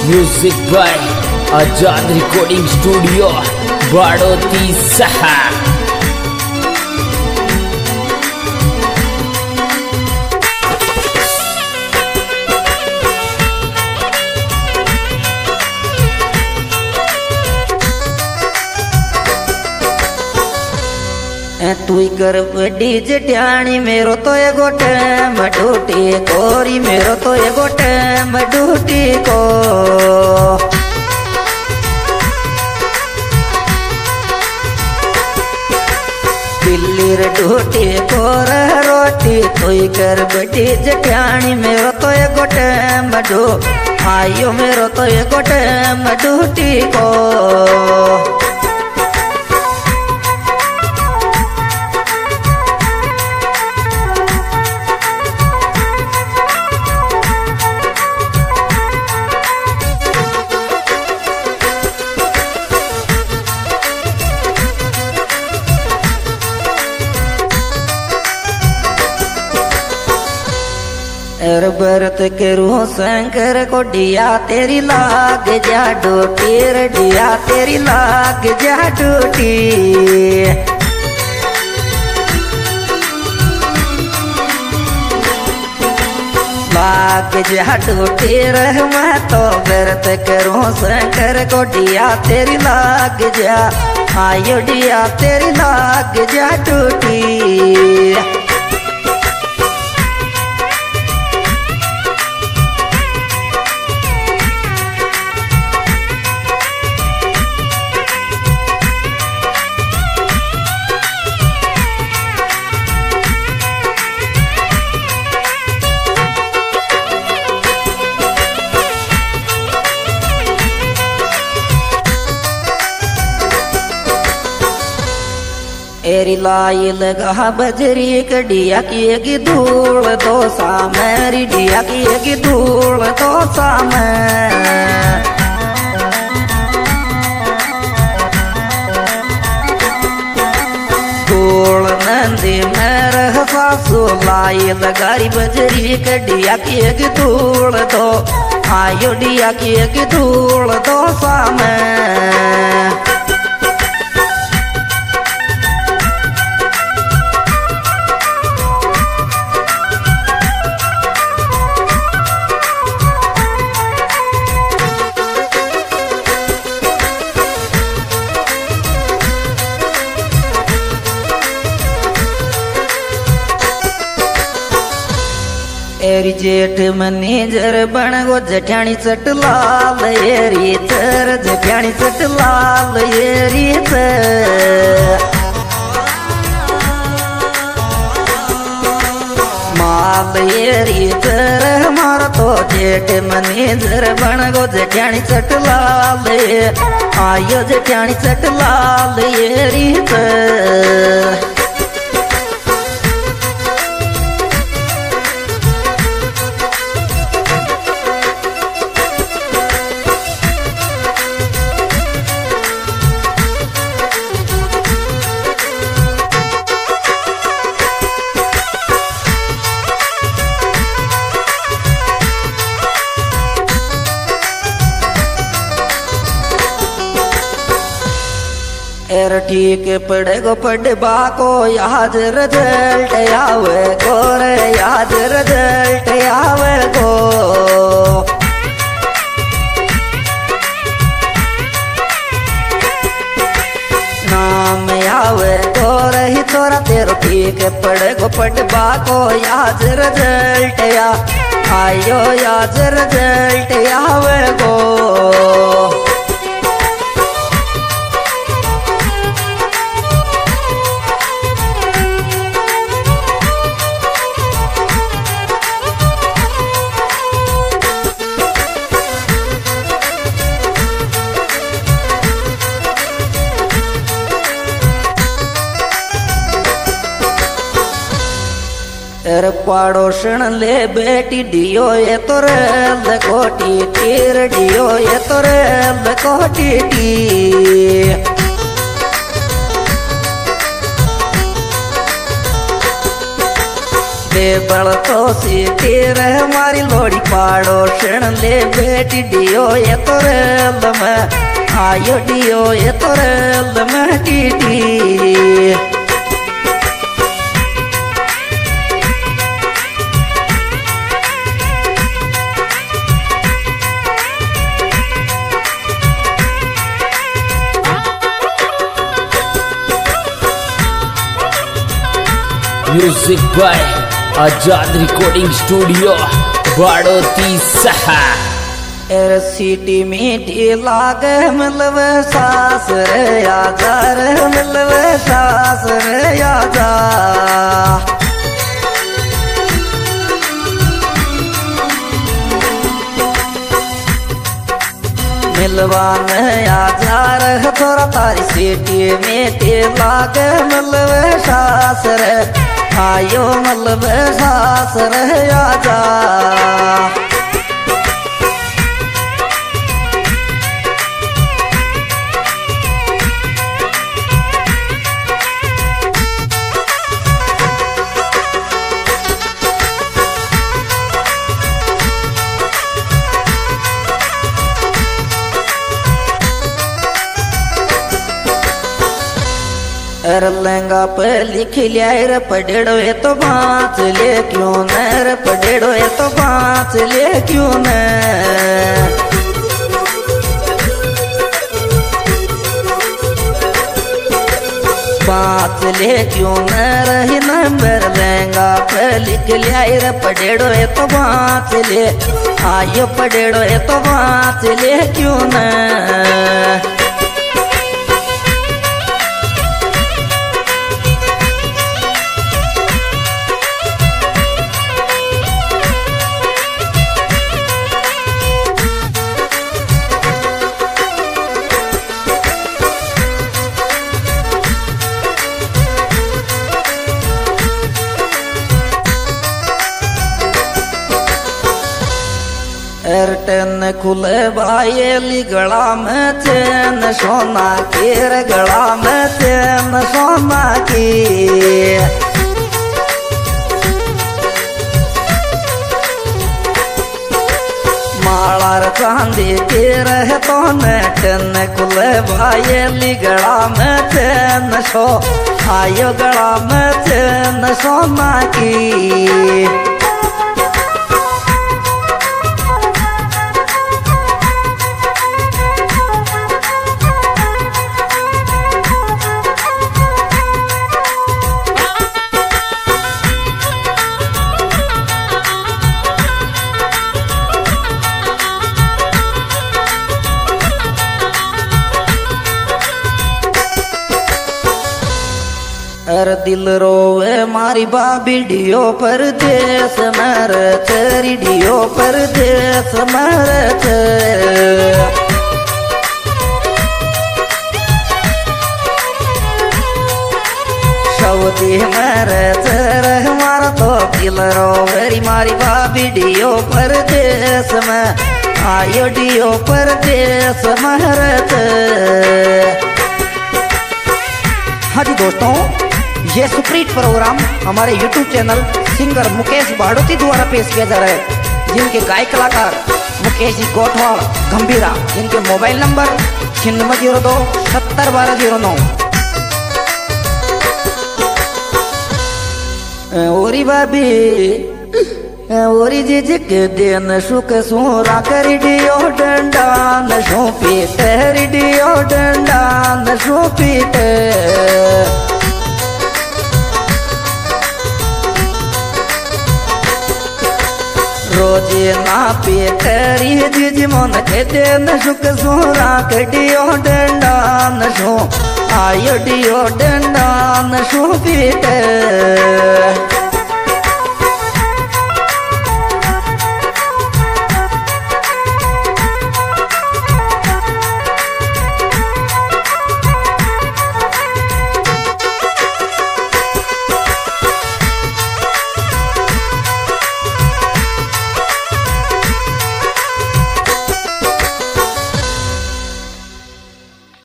Music by Azad recording studio Badoti सहा। तू कर बड़ी जटियाणी मेरो तो ये गोटे मडूटी कोरी मेरो तो ये गोटे मडूटी को दिल्ली रे डूटी कोर रोटी तू कर बड़ी जटियाणी मेरो तो ये गोटे मडू आयो मेरो तो ये गोटे मडूटी को भरत करू शंकर को डिया तेरी लाग जा डूटी रे डिया तेरी लाग जा डूटी लाग जा डूटी रे मैं तो भरत करू शंकर को डिया तेरी लाग जा आयो डिया तेरी लाग जा डूटी। एरी लाई लगा बजरी कडिया की धूल तो सामेरी डिया की धूल तो सामे धूल नंदी मेरे सासू लाई लगारी बजरी कडिया की धूल तो आयो डिया की धूल तो सामे एरी जेठ मनीजर बन गो जठानी चट लाल एरी चर जठानी चट लाल एरी माल एरी चर हमारा तो जेठ मनीजर बन गो जठानी चट लाल आयो जठानी चट लाल एरी एर ठीक पड़ेगो पड़बा को याद रिजल्ट आवे गो रे याद रिजल्ट आवे गो नाम आवे गो रही तोरा तेरो ठीक पड़ेगो पड़बा को याद रिजल्ट आयो याद रिजल्ट आवे गो तेरे पड़ोसन ले बेटी डियो ये तो रेल कोटी तीर डियो ये तो रेल कोटी टी टेबल तो सीटी रह मारी लोड़ी पाड़ो क्षण ले बेटी डियो ये तो रेल में आयो डियो ये तो रेल में TT. Music by Azad recording studio Badoti सहा। सिटी मीठी लागे मिलव सास रे आजा रे मिलव सास रे आजा। मिलवा में आजा रे थोड़ा तारी सिटी मीठी लागे मिलव सास रे आयो मिलव सास रे आजा। लहंगा पे लिख लिया रे पढ़ेड़ो है तो बाँच ले क्यों न रे पढ़ेड़ो है तो बाँच ले क्यों न। बाँच ले क्यों न रही नंबर लहंगा पे लिख लिया रे पढ़ेड़ो है तो बाँच ले आयो पढ़ेड़ो है तो बाँच ले क्यों न। एयरटेन खुले बायली गला में चैन सोना की रे गला में चैन सोना की। माला चांदी की रहे तो नेटन खुले बायली गला में चैन सो आयो गला में चैन सोना की। अरे दिल रोवे मारी बाबीडियो परदेस मरत रिडियो परदेस मरत। सऊदी मरत रह मारा तो दिल रोवे मारी बाबीडियो परदेस में आयो डियो परदेस मरत। हाँ जी दोस्तों, ये सुप्रीत प्रोग्राम हमारे YouTube channel singer Mukesh Badoti द्वारा पेश किया जा रहा है, जिनके गायक कलाकार मुकेश जी गोठवाड़ गंभीरा, जिनके मोबाइल नंबर 9602 701209। ओरी बाबी ओरी जी के दिन सुख सूरा करी डियो डंडा नशो पीट डियो डंडा नशो पीट। रोजे ना पेटरी जिज मन के दिन सुख सूरा कडियो डंडा नशो आयो डियो डंडा नशो पीट।